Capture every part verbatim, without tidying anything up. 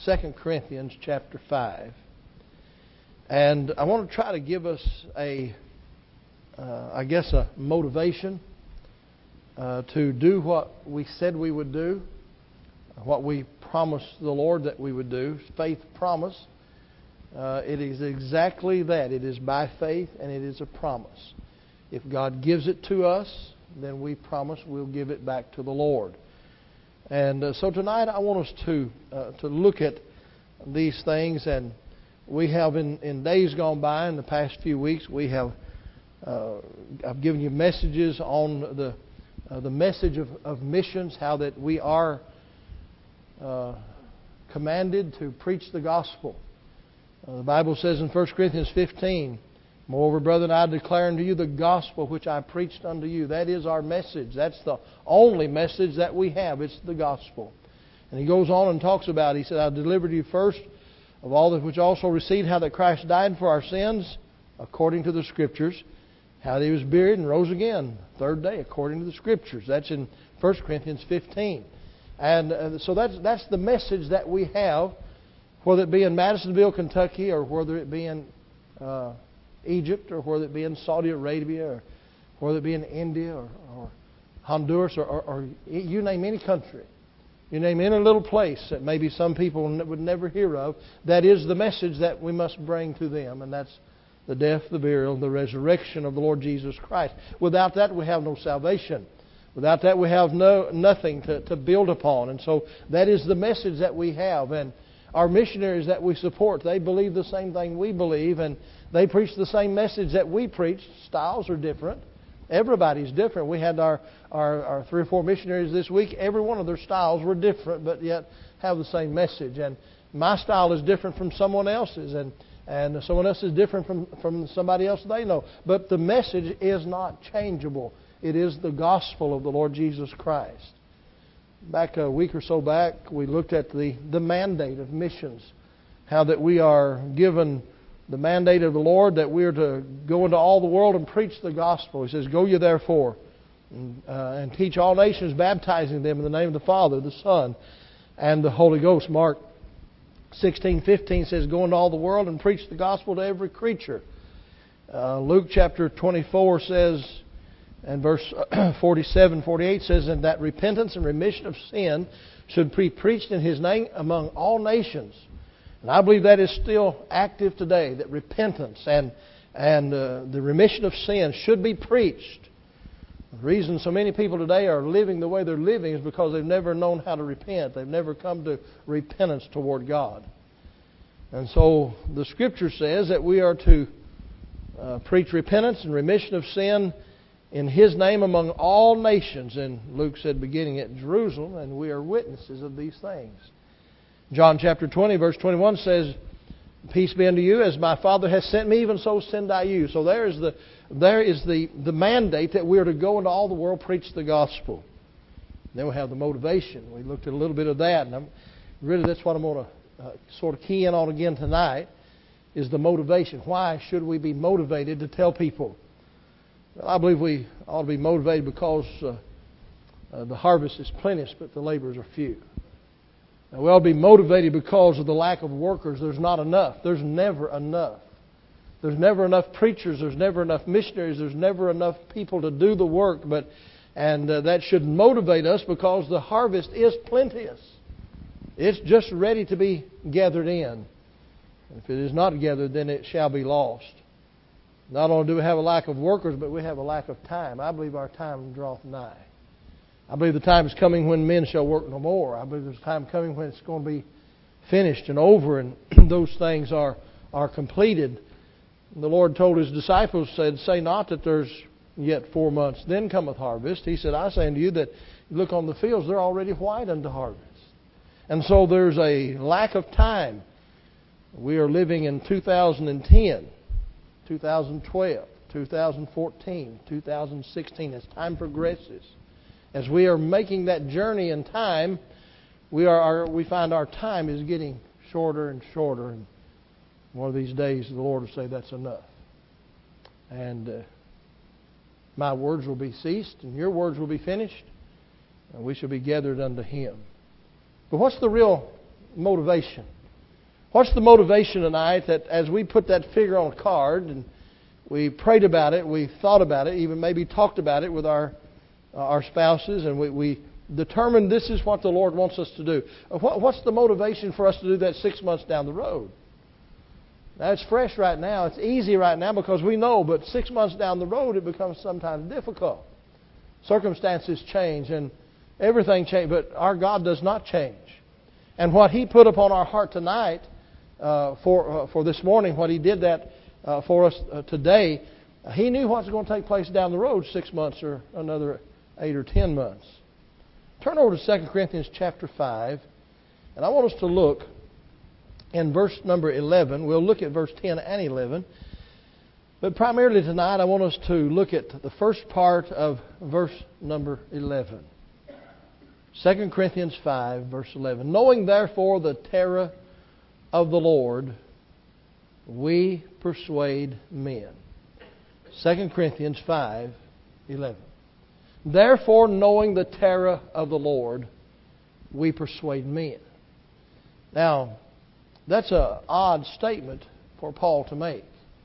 Second Corinthians chapter five. And I want to try to give us a, uh, I guess, a motivation uh, to do what we said we would do, what we promised the Lord that we would do, faith promise. Uh, it is exactly that. It is by faith and it is a promise. If God gives it to us, then we promise we'll give it back to the Lord. And uh, so tonight I want us to uh, to look at these things. And we have in, in days gone by, in the past few weeks, we have uh, I've given you messages on the uh, the message of, of missions, how that we are uh, commanded to preach the gospel. Uh, the Bible says in First Corinthians fifteen, "Moreover, brethren, I declare unto you the gospel which I preached unto you." That is our message. That's the only message that we have. It's the gospel. And he goes on and talks about it. He said, "I delivered to you first of all that which also received, how that Christ died for our sins, according to the Scriptures, how that He was buried and rose again third day, according to the Scriptures." That's in First Corinthians fifteen. And uh, so that's that's the message that we have, whether it be in Madisonville, Kentucky, or whether it be in Uh, Egypt, or whether it be in Saudi Arabia, or whether it be in India, or, or Honduras, or, or, or you name any country. You name any little place that maybe some people would never hear of. That is the message that we must bring to them. And that's the death, the burial, and the resurrection of the Lord Jesus Christ. Without that, we have no salvation. Without that, we have no nothing to, to build upon. And so that is the message that we have. And our missionaries that we support, they believe the same thing we believe, and they preach the same message that we preach. Styles are different. Everybody's different. We had our, our, our three or four missionaries this week. Every one of their styles were different, but yet have the same message. And my style is different from someone else's, and, and someone else is different from, from somebody else they know. But the message is not changeable. It is the gospel of the Lord Jesus Christ. Back a week or so back, we looked at the, the mandate of missions. How that we are given the mandate of the Lord that we are to go into all the world and preach the gospel. He says, "Go ye therefore and, uh, and teach all nations, baptizing them in the name of the Father, the Son, and the Holy Ghost." Mark sixteen fifteen says, "Go into all the world and preach the gospel to every creature." Uh, Luke chapter twenty-four says, and verse forty-seven, forty-eight says, "And that repentance and remission of sin should be preached in His name among all nations." And I believe that is still active today, that repentance and and uh, the remission of sin should be preached. The reason so many people today are living the way they're living is because they've never known how to repent. They've never come to repentance toward God. And so the Scripture says that we are to uh, preach repentance and remission of sin in His name among all nations. And Luke said, beginning at Jerusalem, and we are witnesses of these things. John chapter twenty, verse twenty-one says, "Peace be unto you, as my Father has sent me, even so send I you." So there is the there is the, the mandate that we are to go into all the world, preach the gospel. Then we have the motivation. We looked at a little bit of that, and I'm, really that's what I'm going to uh, sort of key in on again tonight, is the motivation. Why should we be motivated to tell people? Well, I believe we ought to be motivated because uh, uh, the harvest is plenteous, but the laborers are few. Now, we ought to be motivated because of the lack of workers. There's not enough. There's never enough. There's never enough preachers. There's never enough missionaries. There's never enough people to do the work. But and uh, that should motivate us because the harvest is plenteous. It's just ready to be gathered in. If it is not gathered, then it shall be lost. Not only do we have a lack of workers, but we have a lack of time. I believe our time draweth nigh. I believe the time is coming when men shall work no more. I believe there's a time coming when it's going to be finished and over, and those things are, are completed. And the Lord told His disciples, said, "Say not that there's yet four months, then cometh harvest." He said, "I say unto you that you look on the fields, they're already white unto harvest." And so there's a lack of time. We are living in two thousand ten, two thousand twelve, two thousand fourteen, two thousand sixteen. As time progresses, as we are making that journey in time, we are our, we find our time is getting shorter and shorter. And one of these days, the Lord will say, "That's enough." And uh, my words will be ceased, and your words will be finished, and we shall be gathered unto Him. But what's the real motivation? What's the motivation tonight that as we put that figure on a card and we prayed about it, we thought about it, even maybe talked about it with our uh, our spouses, and we, we determined this is what the Lord wants us to do. What, what's the motivation for us to do that six months down the road? Now, it's fresh right now. It's easy right now because we know, but six months down the road, it becomes sometimes difficult. Circumstances change and everything changes, but our God does not change. And what He put upon our heart tonight, uh, for uh, for this morning, what He did that uh, for us uh, today, uh, He knew what's going to take place down the road six months or another eight or ten months. Turn over to Second Corinthians chapter five, and I want us to look in verse number eleven. We'll look at verse ten and eleven. But primarily tonight, I want us to look at the first part of verse number eleven. Second Corinthians five, verse eleven. Knowing therefore the terror of the Lord, we persuade men. Second Corinthians five, eleven. Therefore, knowing the terror of the Lord, we persuade men. Now, that's an odd statement for Paul to make.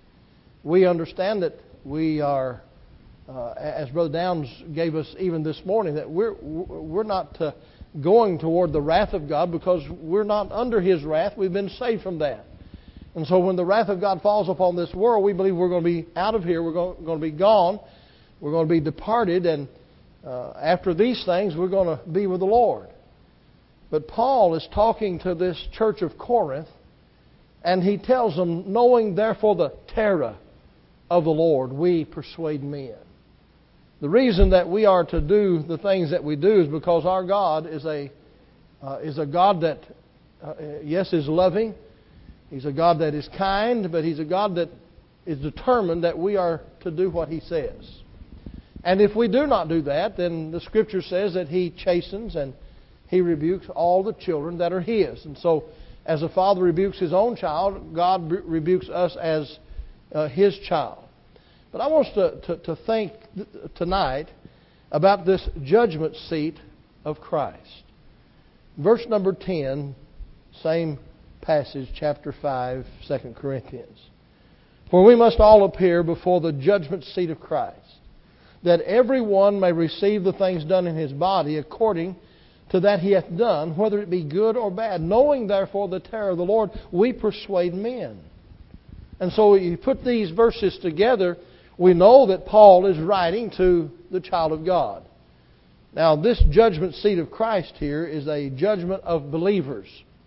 We understand that we are, uh, as Brother Downs gave us even this morning, that we're we're not uh, going toward the wrath of God because we're not under His wrath. We've been saved from that. And so when the wrath of God falls upon this world, we believe we're going to be out of here. We're going, going to be gone. We're going to be departed. And uh, after these things, we're going to be with the Lord. But Paul is talking to this church of Corinth, and he tells them, knowing therefore the terror of the Lord, we persuade men. The reason that we are to do the things that we do is because our God is a uh, is a God that, uh, yes, is loving. He's a God that is kind, but He's a God that is determined that we are to do what He says. And if we do not do that, then the Scripture says that He chastens and He rebukes all the children that are His. And so, as a father rebukes his own child, God rebukes us as uh, His child. But I want us to, to, to think tonight about this judgment seat of Christ. Verse number ten, same passage, chapter five, Second Corinthians. For we must all appear before the judgment seat of Christ, that every one may receive the things done in his body according to that he hath done, whether it be good or bad. Knowing therefore the terror of the Lord, we persuade men. And so you put these verses together, we know that Paul is writing to the child of God. Now, this judgment seat of Christ here is a judgment of believers.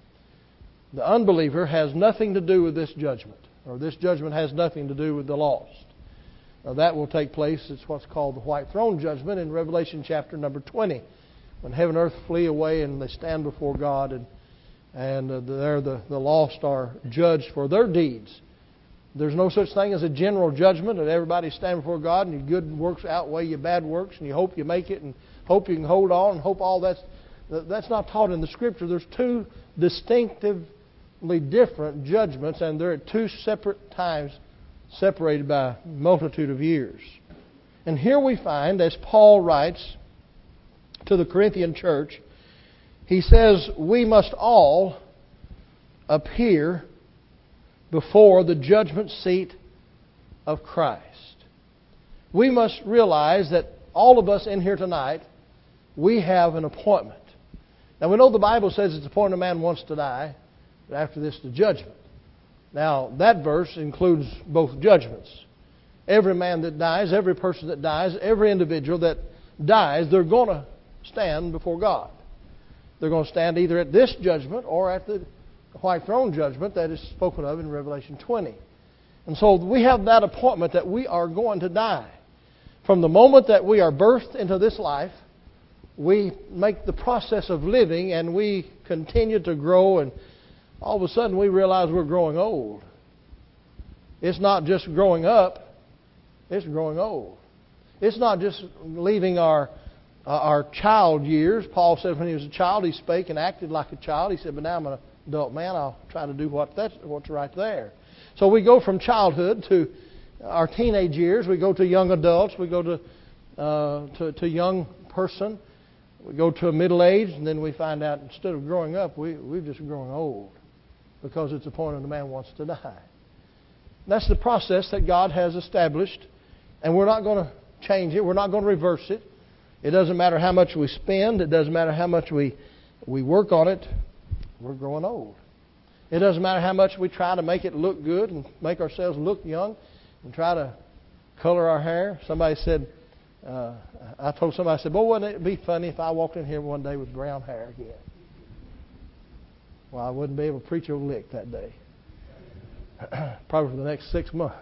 The unbeliever has nothing to do with this judgment, or this judgment has nothing to do with the lost. Now, that will take place, it's what's called the white throne judgment in Revelation chapter number twenty, when heaven and earth flee away and they stand before God, and and uh, there the, the lost are judged for their deeds. There's no such thing as a general judgment that everybody stand before God and your good works outweigh your bad works and you hope you make it and hope you can hold on and hope all that's... That's not taught in the Scripture. There's two distinctively different judgments, and they're at two separate times separated by a multitude of years. And here we find, as Paul writes to the Corinthian church, he says, we must all appear before the judgment seat of Christ. We must realize that all of us in here tonight, we have an appointment. Now we know the Bible says it's appointed a man once to die, but after this the judgment. Now that verse includes both judgments. Every man that dies, every person that dies, every individual that dies, they're going to stand before God. They're going to stand either at this judgment or at the white throne judgment that is spoken of in Revelation twenty. And so we have that appointment that we are going to die. From the moment that we are birthed into this life, we make the process of living and we continue to grow, and all of a sudden we realize we're growing old. It's not just growing up, it's growing old. It's not just leaving our uh, our child years. Paul said when he was a child he spake and acted like a child. He said, but now I'm an adult man, I'll try to do what that's, what's right there. So we go from childhood to our teenage years, we go to young adults, we go to uh, to, to young person, we go to a middle age, and then we find out instead of growing up, we, we're just growing old. because it's appointed a man wants to die. That's the process that God has established, and we're not going to change it. We're not going to reverse it. It doesn't matter how much we spend. It doesn't matter how much we, we work on it. We're growing old. It doesn't matter how much we try to make it look good and make ourselves look young and try to color our hair. Somebody said, uh, I told somebody, I said, boy, wouldn't it be funny if I walked in here one day with brown hair again? Well, I wouldn't be able to preach a lick that day. Probably for the next six months.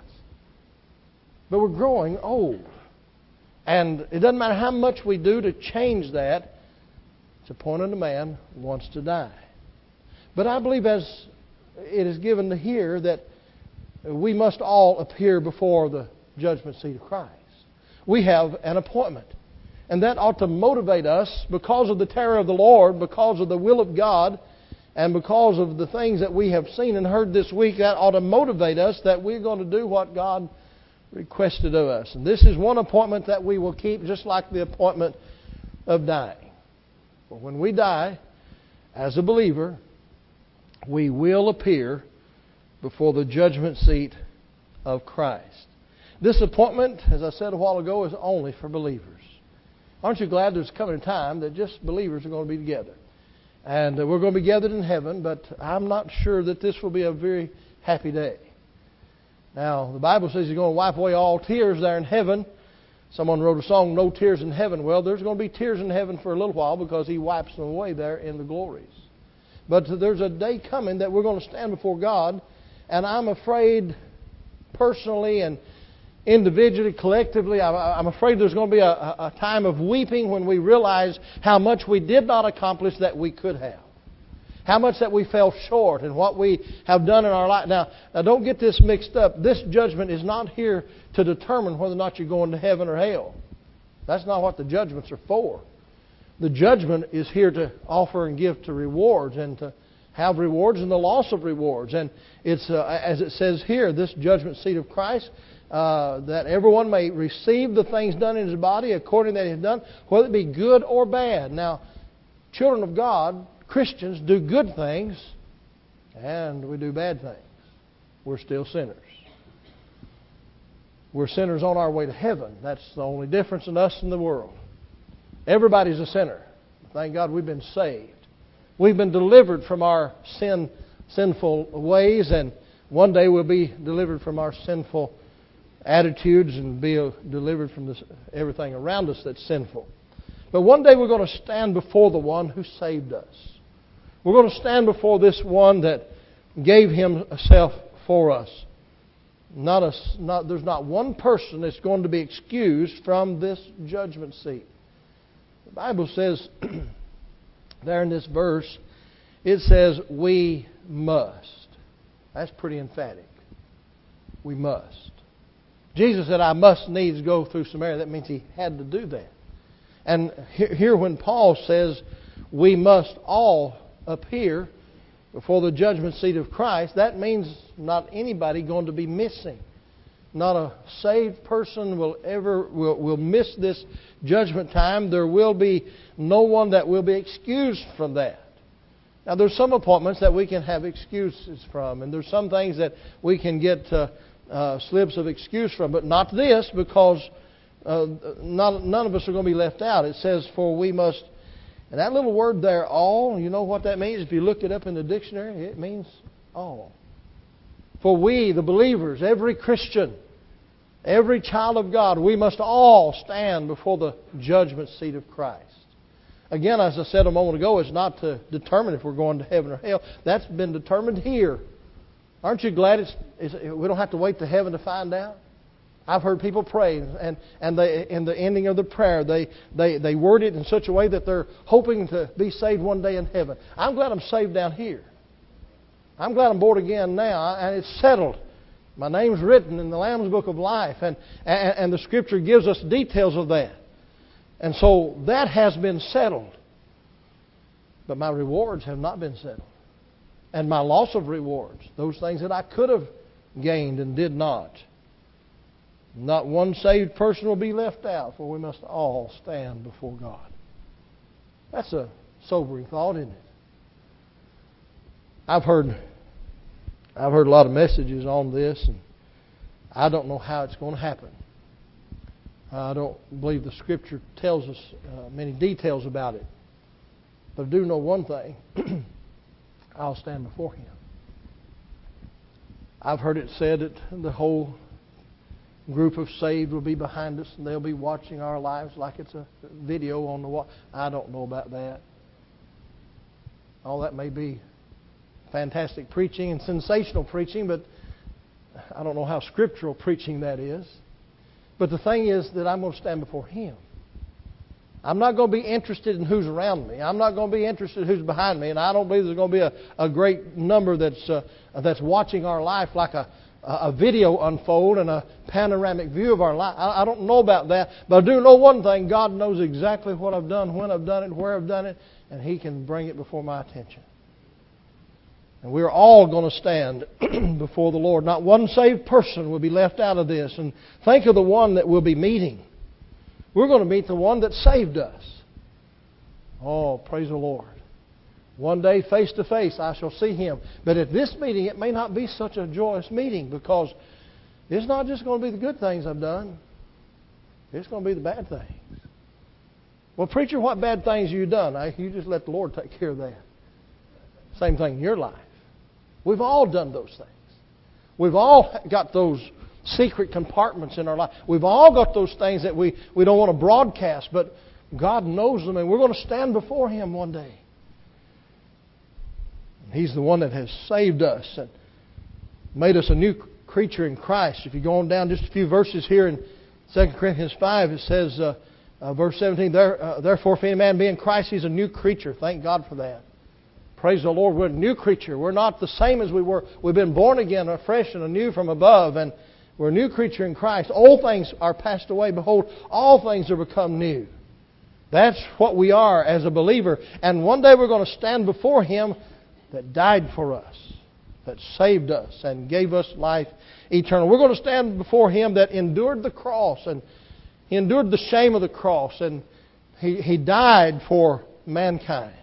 But we're growing old. And it doesn't matter how much we do to change that. It's appointed a man wants to die. But I believe as it is given to here that we must all appear before the judgment seat of Christ. We have an appointment. And that ought to motivate us because of the terror of the Lord, because of the will of God, and because of the things that we have seen and heard this week. That ought to motivate us that we're going to do what God requested of us. And this is one appointment that we will keep, just like the appointment of dying. For when we die, as a believer, we will appear before the judgment seat of Christ. This appointment, as I said a while ago, is only for believers. Aren't you glad there's coming a time that just believers are going to be together? And we're going to be gathered in heaven, but I'm not sure that this will be a very happy day. Now, the Bible says He's going to wipe away all tears there in heaven. Someone wrote a song, No Tears in Heaven. Well, there's going to be tears in heaven for a little while because He wipes them away there in the glories. But there's a day coming that we're going to stand before God, and I'm afraid personally and individually, collectively, I'm afraid there's going to be a, a time of weeping when we realize how much we did not accomplish that we could have. How much that we fell short and what we have done in our life. Now, now, don't get this mixed up. This judgment is not here to determine whether or not you're going to heaven or hell. That's not what the judgments are for. The judgment is here to offer and give to rewards and to have rewards and the loss of rewards. And it's, uh, as it says here, this judgment seat of Christ, uh, that everyone may receive the things done in his body according that he has done, whether it be good or bad. Now, children of God, Christians, do good things and we do bad things. We're still sinners. We're sinners on our way to heaven. That's the only difference in us and the world. Everybody's a sinner. Thank God we've been saved. We've been delivered from our sin, sinful ways, and one day we'll be delivered from our sinful attitudes and be delivered from this, everything around us that's sinful. But one day we're going to stand before the one who saved us. We're going to stand before this one that gave Himself for us. Not a, not, there's not one person that's going to be excused from this judgment seat. The Bible says, there in this verse, it says, we must. That's pretty emphatic. We must. Jesus said, I must needs go through Samaria. That means He had to do that. And here when Paul says, we must all appear before the judgment seat of Christ, that means not anybody going to be missing. Not a saved person will ever will, will miss this judgment time. There will be no one that will be excused from that. Now, there's some appointments that we can have excuses from, and there's some things that we can get uh, uh, slips of excuse from, but not this, because uh, not, none of us are going to be left out. It says, for we must, and that little word there, all, you know what that means? If you look it up in the dictionary, it means all. For we, the believers, every Christian, every child of God, we must all stand before the judgment seat of Christ. Again, as I said a moment ago, it's not to determine if we're going to heaven or hell. That's been determined here. Aren't you glad it's, it's, we don't have to wait to heaven to find out? I've heard people pray, and, and they, in the ending of the prayer, they, they, they word it in such a way that they're hoping to be saved one day in heaven. I'm glad I'm saved down here. I'm glad I'm born again now, and it's settled. My name's written in the Lamb's Book of Life, and, and, and the Scripture gives us details of that. And so that has been settled. But my rewards have not been settled. And my loss of rewards, those things that I could have gained and did not. Not one saved person will be left out, for we must all stand before God. That's a sobering thought, isn't it? I've heard I've heard a lot of messages on this, and I don't know how it's going to happen. I don't believe the Scripture tells us uh, many details about it. But I do know one thing. I'll stand before Him. I've heard it said that the whole group of saved will be behind us and they'll be watching our lives like it's a video on the wall. I don't know about that. All that may be fantastic preaching and sensational preaching, but I don't know how scriptural preaching that is. But the thing is that I'm going to stand before Him. I'm not going to be interested in who's around me. I'm not going to be interested in who's behind me. And I don't believe there's going to be a, a great number that's uh, that's watching our life like a, a video unfold and a panoramic view of our life. I, I don't know about that. But I do know one thing. God knows exactly what I've done, when I've done it, where I've done it. And He can bring it before my attention. And we're all going to stand before the Lord. Not one saved person will be left out of this. And think of the one that we'll be meeting. We're going to meet the one that saved us. Oh, praise the Lord. One day, face to face, I shall see Him. But at this meeting, it may not be such a joyous meeting because it's not just going to be the good things I've done. It's going to be the bad things. Well, preacher, what bad things have you done? You just let the Lord take care of that. Same thing in your life. We've all done those things. We've all got those secret compartments in our life. We've all got those things that we, we don't want to broadcast, but God knows them, and we're going to stand before Him one day. He's the one that has saved us and made us a new creature in Christ. If you go on down just a few verses here in Second Corinthians five, it says, uh, uh, verse seventeen, there, uh, Therefore, if any man be in Christ, he's a new creature. Thank God for that. Praise the Lord, we're a new creature. We're not the same as we were. We've been born again, afresh and anew from above, and we're a new creature in Christ. Old things are passed away. Behold, all things are become new. That's what we are as a believer. And one day we're going to stand before Him that died for us, that saved us and gave us life eternal. We're going to stand before Him that endured the cross, and He endured the shame of the cross, and He, he died for mankind.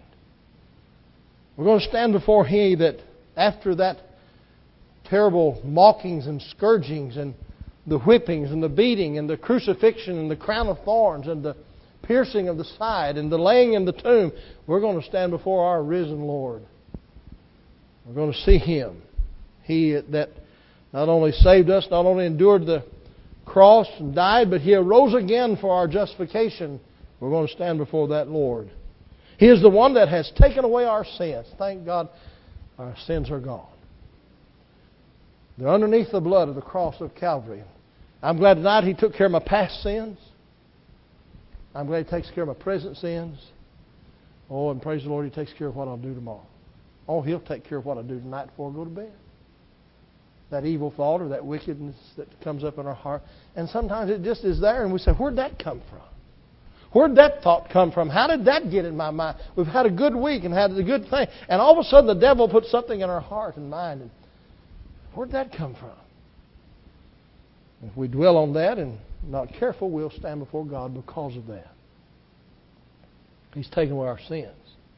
We're going to stand before He that after that terrible mockings and scourgings and the whippings and the beating and the crucifixion and the crown of thorns and the piercing of the side and the laying in the tomb, we're going to stand before our risen Lord. We're going to see Him. He that not only saved us, not only endured the cross and died, but He arose again for our justification. We're going to stand before that Lord. He is the one that has taken away our sins. Thank God our sins are gone. They're underneath the blood of the cross of Calvary. I'm glad tonight He took care of my past sins. I'm glad He takes care of my present sins. Oh, and praise the Lord, He takes care of what I'll do tomorrow. Oh, He'll take care of what I do tonight before I go to bed. That evil thought or that wickedness that comes up in our heart. And sometimes it just is there and we say, where'd that come from? Where'd that thought come from? How did that get in my mind? We've had a good week and had a good thing. And all of a sudden the devil puts something in our heart and mind. And where'd that come from? If we dwell on that and not careful, we'll stand before God because of that. He's taken away our sins.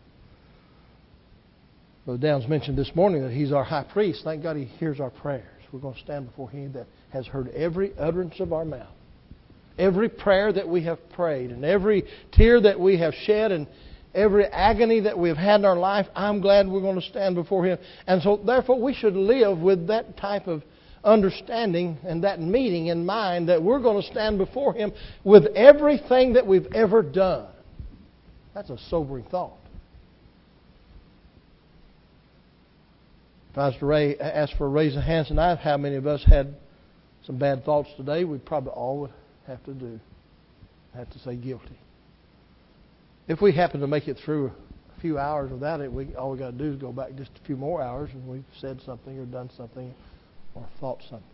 Brother Downs mentioned this morning that He's our high priest. Thank God He hears our prayers. We're going to stand before Him that has heard every utterance of our mouth. Every prayer that we have prayed and every tear that we have shed and every agony that we've had in our life, I'm glad we're going to stand before Him. And so therefore we should live with that type of understanding and that meeting in mind that we're going to stand before Him with everything that we've ever done. That's a sobering thought. If I was to raise, ask for a raise of hands tonight, how many of us had some bad thoughts today? We probably all would have to do, have to say guilty. If we happen to make it through a few hours without it, we all we got to do is go back just a few more hours and we've said something or done something or thought something.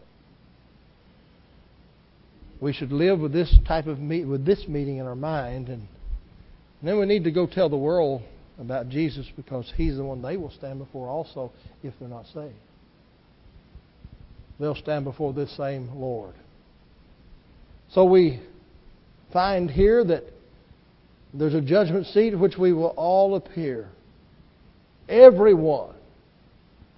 We should live with this type of meet with this meeting in our mind, and, and then we need to go tell the world about Jesus because He's the one they will stand before also if they're not saved. They'll stand before this same Lord. So we find here that there's a judgment seat at which we will all appear. Everyone.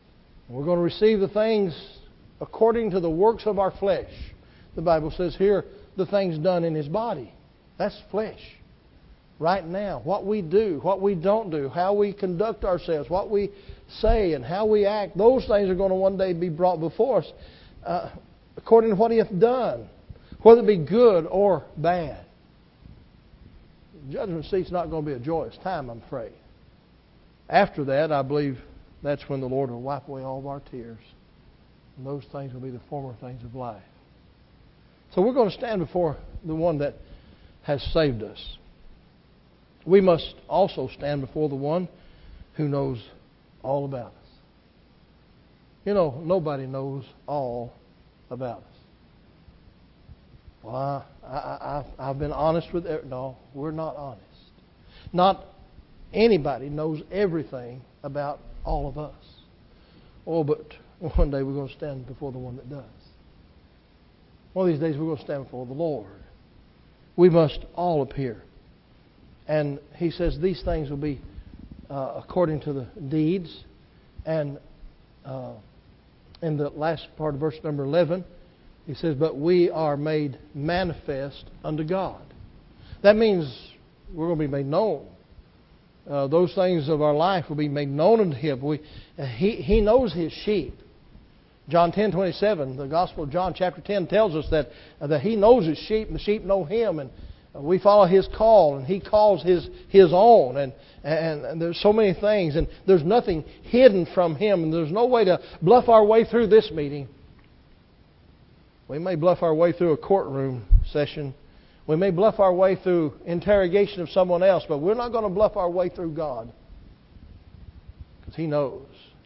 We're going to receive the things according to the works of our flesh. The Bible says here, the things done in His body. That's flesh. Right now, what we do, what we don't do, how we conduct ourselves, what we say and how we act, those things are going to one day be brought before us uh, according to what He hath done, whether it be good or bad. The judgment seat's not going to be a joyous time, I'm afraid. After that, I believe that's when the Lord will wipe away all of our tears. And those things will be the former things of life. So we're going to stand before the one that has saved us. We must also stand before the one who knows all about us. You know, nobody knows all about us. Well, I, I, I, I've been honest with every, no, we're not honest. Not anybody knows everything about all of us. Oh, but one day we're going to stand before the one that does. One of these days we're going to stand before the Lord. We must all appear. And He says these things will be uh, according to the deeds. And uh, in the last part of verse number eleven, He says, but we are made manifest unto God. That means we're going to be made known. Uh, those things of our life will be made known unto Him. We, uh, he, he knows His sheep. John ten twenty-seven, the Gospel of John chapter ten tells us that, uh, that He knows His sheep and the sheep know Him. And uh, we follow His call and He calls His, his own. And, and, and there's so many things. And there's nothing hidden from Him. And there's no way to bluff our way through this meeting. We may bluff our way through a courtroom session. We may bluff our way through interrogation of someone else, but we're not going to bluff our way through God. Because He knows.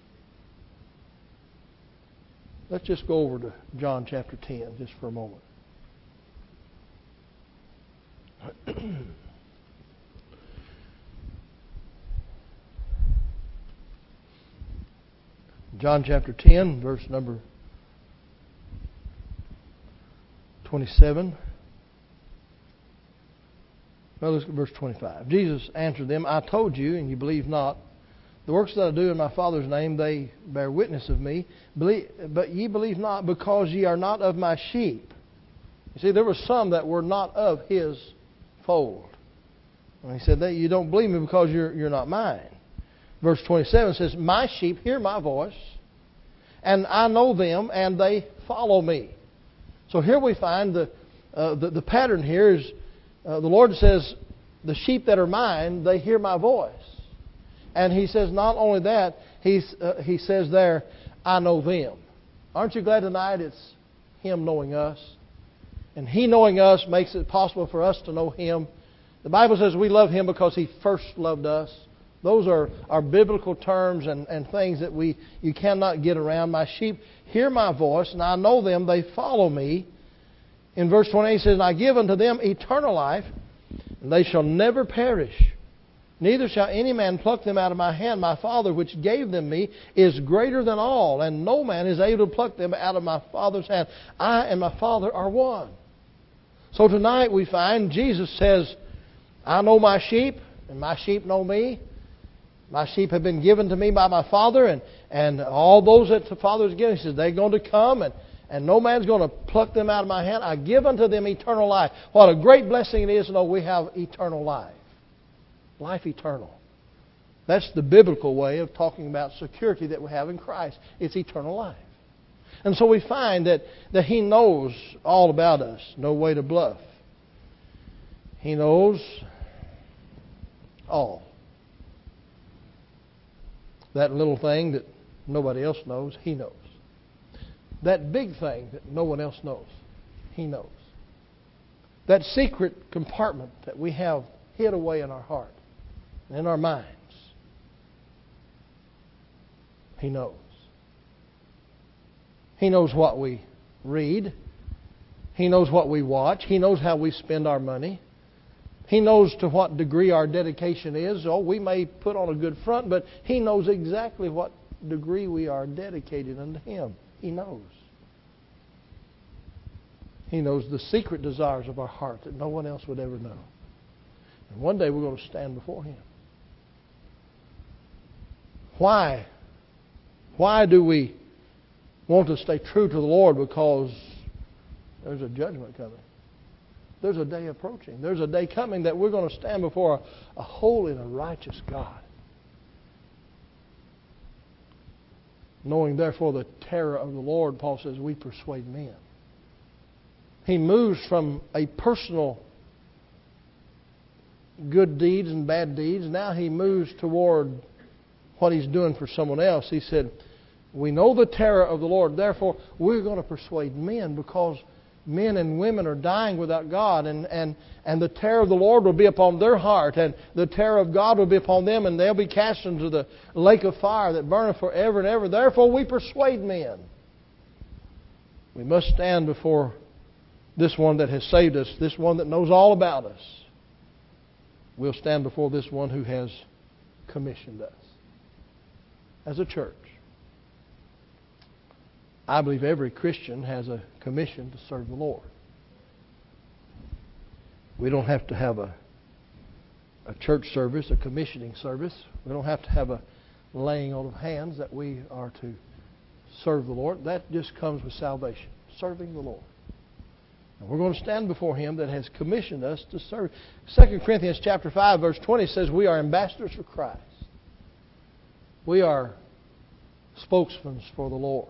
Let's just go over to John chapter ten just for a moment. John chapter ten, verse number twenty-seven. Well, let's look at verse twenty-five. Jesus answered them, I told you, and you believe not. The works that I do in my Father's name, they bear witness of me. But ye believe not, because ye are not of my sheep. You see, there were some that were not of His fold. And He said, that you don't believe me because you're, you're not mine. Verse twenty-seven says, my sheep hear my voice, and I know them, and they follow me. So here we find the, uh, the, the pattern here is, uh, the Lord says, the sheep that are mine, they hear my voice. And He says not only that, he's, uh, He says there, I know them. Aren't you glad tonight it's Him knowing us? And He knowing us makes it possible for us to know Him. The Bible says we love Him because He first loved us. Those are, are biblical terms and, and things that we you cannot get around. My sheep hear my voice, and I know them, they follow me. In verse twenty-eight it says, and I give unto them eternal life, and they shall never perish. Neither shall any man pluck them out of my hand. My Father which gave them me is greater than all, and no man is able to pluck them out of my Father's hand. I and my Father are one. So tonight we find Jesus says, I know my sheep, and my sheep know me. My sheep have been given to me by my Father, and, and all those that the Father has given, He says, they're going to come, and, and no man's going to pluck them out of my hand. I give unto them eternal life. What a great blessing it is to know we have eternal life. Life eternal. That's the biblical way of talking about security that we have in Christ. It's eternal life. And so we find that, that He knows all about us. No way to bluff. He knows all. That little thing that nobody else knows, He knows. That big thing that no one else knows, He knows. That secret compartment that we have hid away in our heart, in our minds, He knows. He knows what we read. He knows what we watch. He knows how we spend our money. He knows to what degree our dedication is. Oh, we may put on a good front, but He knows exactly what degree we are dedicated unto Him. He knows. He knows the secret desires of our heart that no one else would ever know. And one day we're going to stand before Him. Why? Why do we want to stay true to the Lord? Because there's a judgment coming. There's a day approaching. There's a day coming that we're going to stand before a, a holy and a righteous God. Knowing therefore the terror of the Lord, Paul says, we persuade men. He moves from a personal good deeds and bad deeds. Now he moves toward what he's doing for someone else. He said, we know the terror of the Lord, therefore we're going to persuade men, because men and women are dying without God, and, and, and the terror of the Lord will be upon their heart, and the terror of God will be upon them, and they'll be cast into the lake of fire that burneth forever and ever. Therefore we persuade men. We must stand before this one that has saved us, this one that knows all about us. We'll stand before this one who has commissioned us as a church. I believe every Christian has a commission to serve the Lord. We don't have to have a, a church service, a commissioning service. We don't have to have a laying on of hands that we are to serve the Lord. That just comes with salvation, serving the Lord. And we're going to stand before Him that has commissioned us to serve. Second Corinthians chapter five, verse twenty says we are ambassadors for Christ. We are spokesmen for the Lord.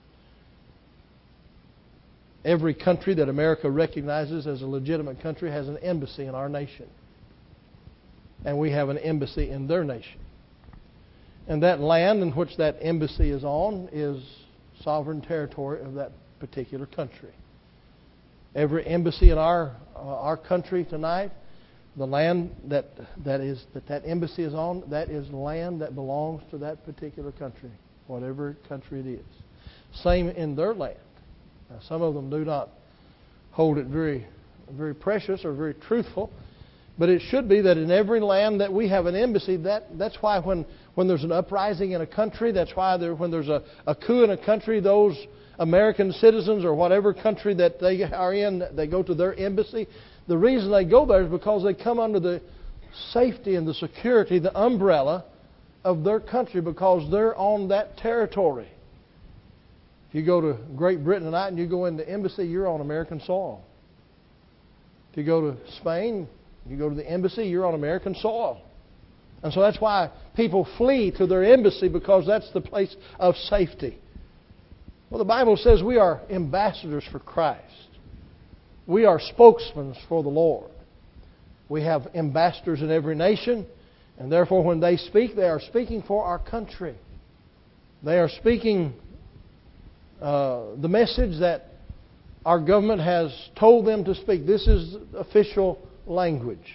Every country that America recognizes as a legitimate country has an embassy in our nation. And we have an embassy in their nation. And that land in which that embassy is on is sovereign territory of that particular country. Every embassy in our uh, our country tonight, the land that that is that that embassy is on, that is land that belongs to that particular country, whatever country it is. Same in their land. Now, some of them do not hold it very, very precious or very truthful, but it should be that in every land that we have an embassy, that, that's why when, when there's an uprising in a country, that's why there, when there's a, a coup in a country, those American citizens or whatever country that they are in, they go to their embassy. The reason they go there is because they come under the safety and the security, the umbrella of their country, because they're on that territory. If you go to Great Britain tonight and you go in the embassy, you're on American soil. If you go to Spain, you go to the embassy, you're on American soil. And so that's why people flee to their embassy, because that's the place of safety. Well, the Bible says we are ambassadors for Christ. We are spokesmen for the Lord. We have ambassadors in every nation, and therefore when they speak, they are speaking for our country. They are speaking Uh, the message that our government has told them to speak. This is official language.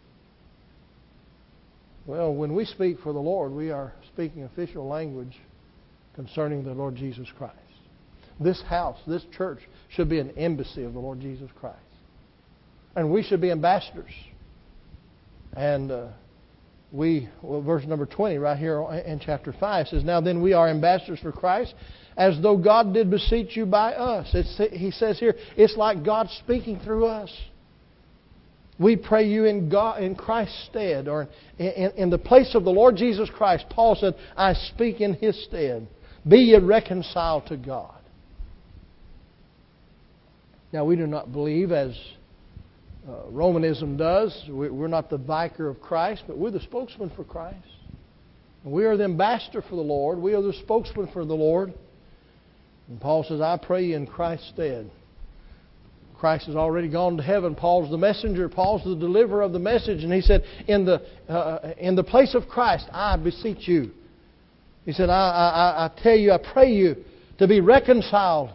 Well, when we speak for the Lord, we are speaking official language concerning the Lord Jesus Christ. This house, this church, should be an embassy of the Lord Jesus Christ. And we should be ambassadors. And uh, we, well, verse number twenty right here in chapter five says, now then we are ambassadors for Christ, as though God did beseech you by us. It's, he says here, it's like God speaking through us. We pray you in God, in Christ's stead, or in, in, in the place of the Lord Jesus Christ. Paul said, I speak in His stead. Be ye reconciled to God. Now, we do not believe, as uh, Romanism does, we, we're not the vicar of Christ, but we're the spokesman for Christ. We are the ambassador for the Lord. We are the spokesman for the Lord. And Paul says, I pray you in Christ's stead. Christ has already gone to heaven. Paul's the messenger. Paul's the deliverer of the message. And he said, in the uh, in the place of Christ, I beseech you. He said, I, I, I tell you, I pray you to be reconciled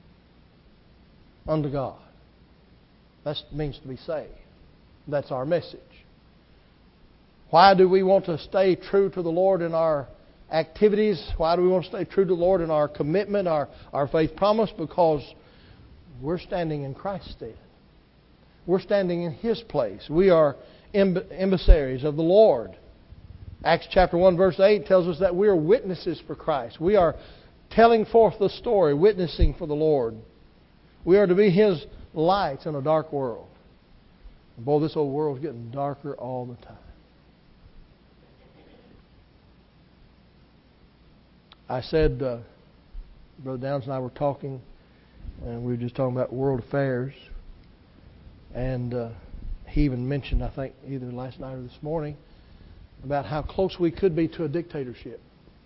unto God. That means to be saved. That's our message. Why do we want to stay true to the Lord in our activities? Why do we want to stay true to the Lord in our commitment, our, our faith promise? Because we're standing in Christ's stead. We're standing in His place. We are emissaries of the Lord. Acts chapter one verse eight tells us that we are witnesses for Christ. We are telling forth the story, witnessing for the Lord. We are to be His lights in a dark world. And boy, this old world's getting darker all the time. I said, uh, Brother Downs and I were talking, and we were just talking about world affairs. And uh, he even mentioned, I think, either last night or this morning, about how close we could be to a dictatorship.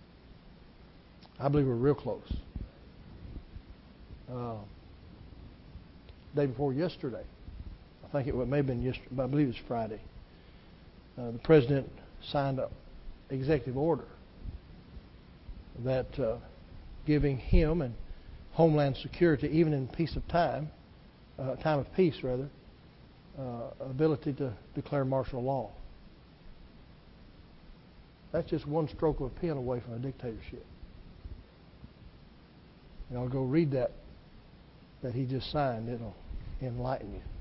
I believe we're real close. Uh, day before yesterday, I think it may have been yesterday, but I believe it was Friday, uh, the President signed an executive order that uh, giving him and Homeland Security, even in peace of time, uh, time of peace rather, uh, ability to declare martial law. That's just one stroke of a pen away from a dictatorship. And I'll go read that that he just signed. It'll enlighten you.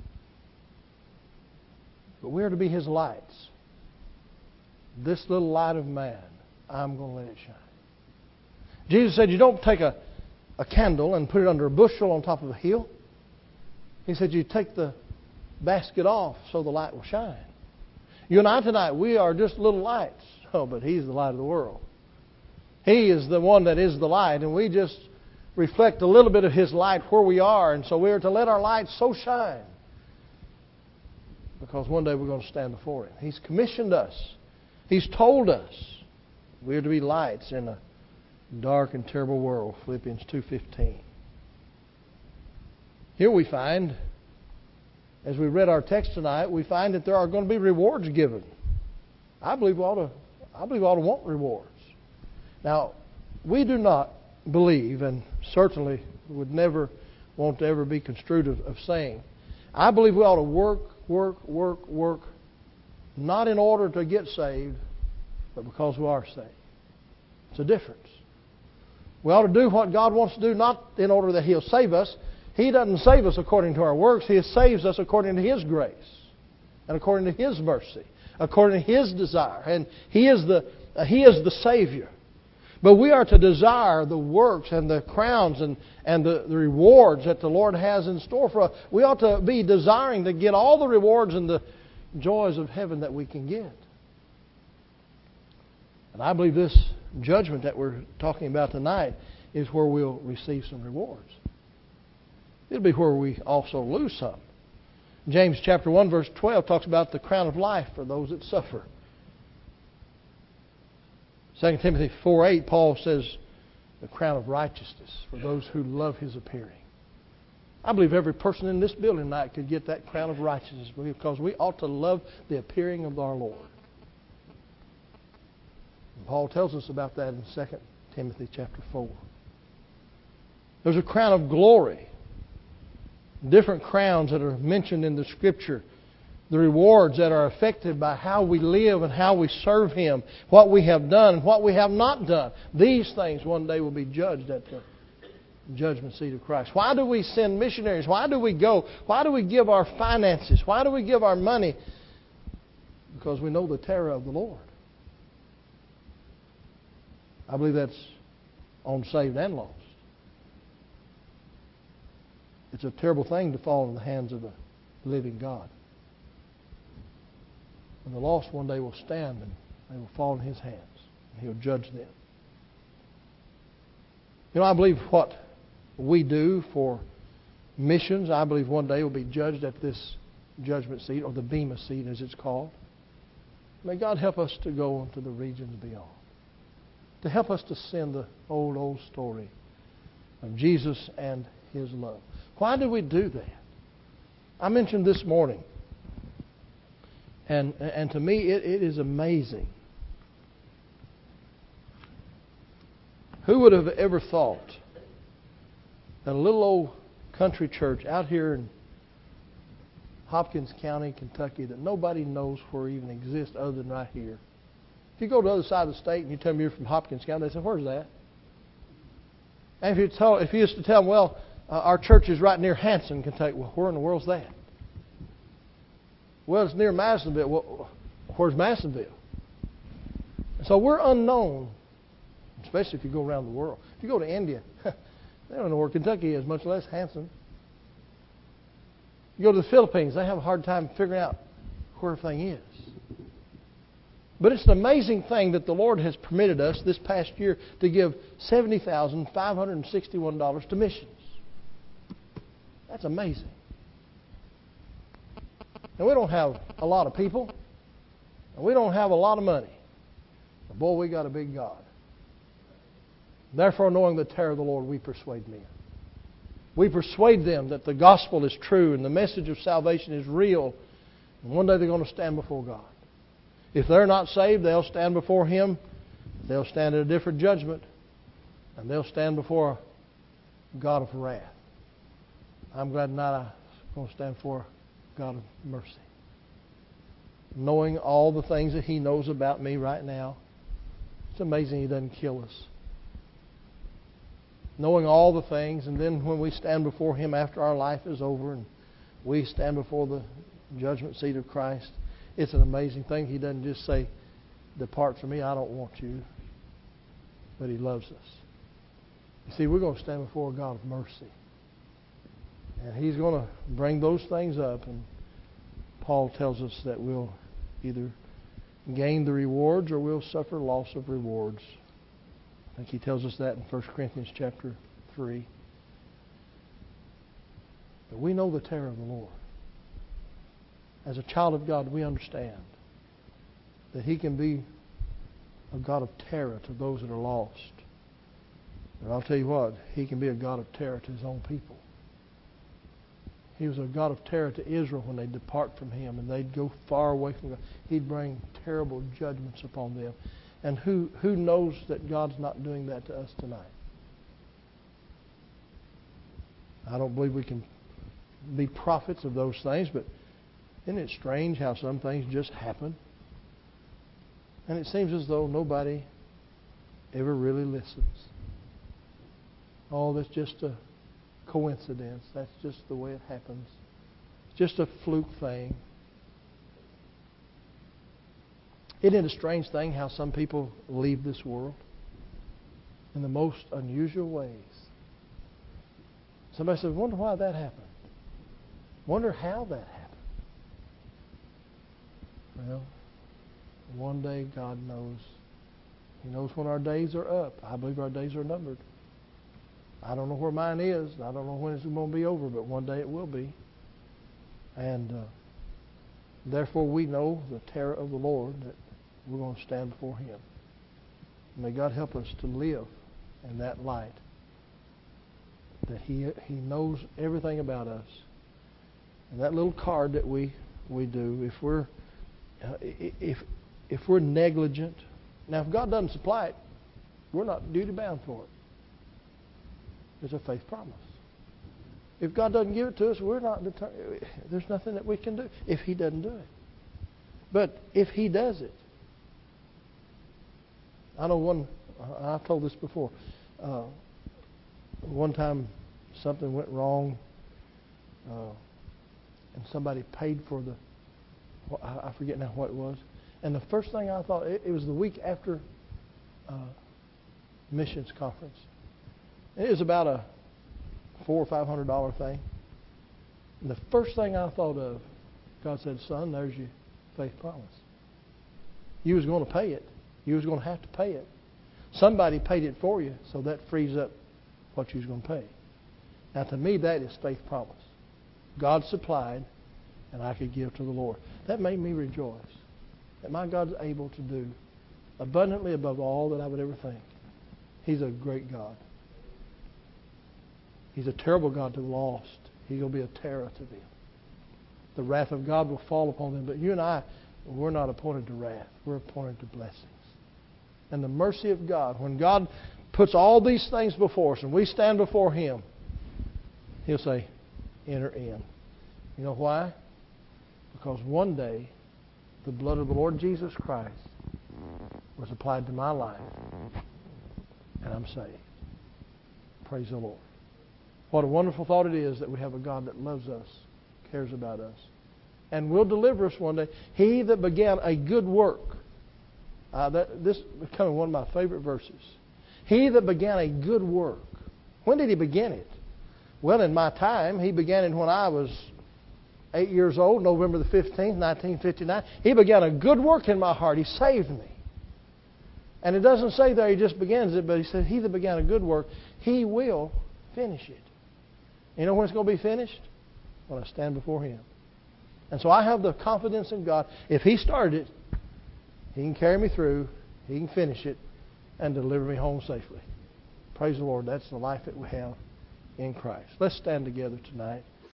But we're to be his lights. This little light of man, I'm going to let it shine. Jesus said you don't take a, a candle and put it under a bushel on top of a hill. He said you take the basket off so the light will shine. You and I tonight, we are just little lights. Oh, but He's the light of the world. He is the one that is the light, and we just reflect a little bit of His light where we are, and so we are to let our light so shine, because one day we're going to stand before Him. He's commissioned us. He's told us we are to be lights in a dark and terrible world, Philippians two fifteen. Here we find, as we read our text tonight, we find that there are going to be rewards given. I believe we ought to, I believe we ought to want rewards. Now, we do not believe, and certainly would never want to ever be construed of, of saying, I believe we ought to work, work, work, work, not in order to get saved, but because we are saved. It's a difference. We ought to do what God wants to do, not in order that He'll save us. He doesn't save us according to our works. He saves us according to His grace and according to His mercy, according to His desire. And He is the uh, He is the Savior. But we are to desire the works and the crowns and, and the, the rewards that the Lord has in store for us. We ought to be desiring to get all the rewards and the joys of heaven that we can get. And I believe this judgment that we're talking about tonight is where we'll receive some rewards. It'll be where we also lose some. James chapter one verse twelve talks about the crown of life for those that suffer. Second Timothy four eight, Paul says the crown of righteousness for those who love His appearing. I believe every person in this building tonight could get that crown of righteousness because we ought to love the appearing of our Lord. And Paul tells us about that in Second Timothy chapter four. There's a crown of glory. Different crowns that are mentioned in the Scripture. The rewards that are affected by how we live and how we serve Him, what we have done and what we have not done. These things one day will be judged at the judgment seat of Christ. Why do we send missionaries? Why do we go? Why do we give our finances? Why do we give our money? Because we know the terror of the Lord. I believe that's on saved and lost. It's a terrible thing to fall in the hands of the living God. And the lost one day will stand and they will fall in His hands. And He'll judge them. You know, I believe what we do for missions, I believe one day will be judged at this judgment seat, or the Bema seat as it's called. May God help us to go into the regions beyond. To help us to send the old, old story of Jesus and His love. Why do we do that? I mentioned this morning, and and to me it, it is amazing. Who would have ever thought that a little old country church out here in Hopkins County, Kentucky, that nobody knows where even exists other than right here. If you go to the other side of the state and you tell them you're from Hopkins County, they say, "Where's that?" And if you tell, if you used to tell them, "Well, uh, our church is right near Hanson, Kentucky," well, where in the world's that? Well, it's near Madisonville. Well, where's Madisonville? So we're unknown, especially if you go around the world. If you go to India, they don't know where Kentucky is, much less Hanson. You go to the Philippines, they have a hard time figuring out where everything is. But it's an amazing thing that the Lord has permitted us this past year to give seventy thousand five hundred sixty-one dollars to missions. That's amazing. And we don't have a lot of people. And we don't have a lot of money. But boy, we got a big God. Therefore, knowing the terror of the Lord, we persuade men. We persuade them that the gospel is true and the message of salvation is real. And one day they're going to stand before God. If they're not saved, they'll stand before Him. They'll stand at a different judgment. And they'll stand before a God of wrath. I'm glad tonight I'm going to stand before a God of mercy. Knowing all the things that He knows about me right now. It's amazing He doesn't kill us. Knowing all the things, and then when we stand before Him after our life is over and we stand before the judgment seat of Christ, it's an amazing thing. He doesn't just say, "Depart from me, I don't want you." But He loves us. You see, we're going to stand before a God of mercy. And He's going to bring those things up. And Paul tells us that we'll either gain the rewards or we'll suffer loss of rewards. I think he tells us that in First Corinthians chapter three. But we know the terror of the Lord. As a child of God, we understand that He can be a God of terror to those that are lost. But I'll tell you what, He can be a God of terror to His own people. He was a God of terror to Israel when they depart from Him and they'd go far away from God. He'd bring terrible judgments upon them. And who, who knows that God's not doing that to us tonight? I don't believe we can be prophets of those things, but isn't it strange how some things just happen? And it seems as though nobody ever really listens. Oh, that's just a coincidence. That's just the way it happens. It's just a fluke thing. Isn't it a strange thing how some people leave this world in the most unusual ways? Somebody says, "Wonder why that happened. Wonder how that happened." Well, one day God knows. He knows when our days are up. I believe our days are numbered. I don't know where mine is. I don't know when it's going to be over, but one day it will be. And uh, therefore we know the terror of the Lord, that we're going to stand before Him. May God help us to live in that light, that He He knows everything about us. And that little card that we we do, if we're uh, if if we're negligent, now if God doesn't supply it, we're not duty bound for it. It's a faith promise. If God doesn't give it to us, we're not deter- there's nothing that we can do if He doesn't do it. But if He does it, I know one, I've told this before, uh, one time something went wrong uh, and somebody paid for the, I forget now what it was, and the first thing I thought, it, it was the week after uh, missions conference. It was about a four or five hundred dollar thing. And the first thing I thought of, God said, "Son, there's your faith promise. You was going to pay it. You was going to have to pay it. Somebody paid it for you, so that frees up what you was going to pay." Now, to me, that is faith promise. God supplied, and I could give to the Lord. That made me rejoice that my God's able to do abundantly above all that I would ever think. He's a great God. He's a terrible God to the lost. He's going to be a terror to them. The wrath of God will fall upon them. But you and I, we're not appointed to wrath. We're appointed to blessings. And the mercy of God, when God puts all these things before us and we stand before Him, He'll say, "Enter in." You know why? Because one day, the blood of the Lord Jesus Christ was applied to my life, and I'm saved. Praise the Lord. What a wonderful thought it is that we have a God that loves us, cares about us, and will deliver us one day. He that began a good work. Uh, that, this is becoming one of my favorite verses. He that began a good work. When did He begin it? Well, in my time, He began it when I was eight years old, November the fifteenth, nineteen fifty-nine. He began a good work in my heart. He saved me. And it doesn't say there He just begins it, but He said, He that began a good work, He will finish it. You know when it's going to be finished? When I stand before Him. And so I have the confidence in God. If He started it, He can carry me through, He can finish it, and deliver me home safely. Praise the Lord. That's the life that we have in Christ. Let's stand together tonight.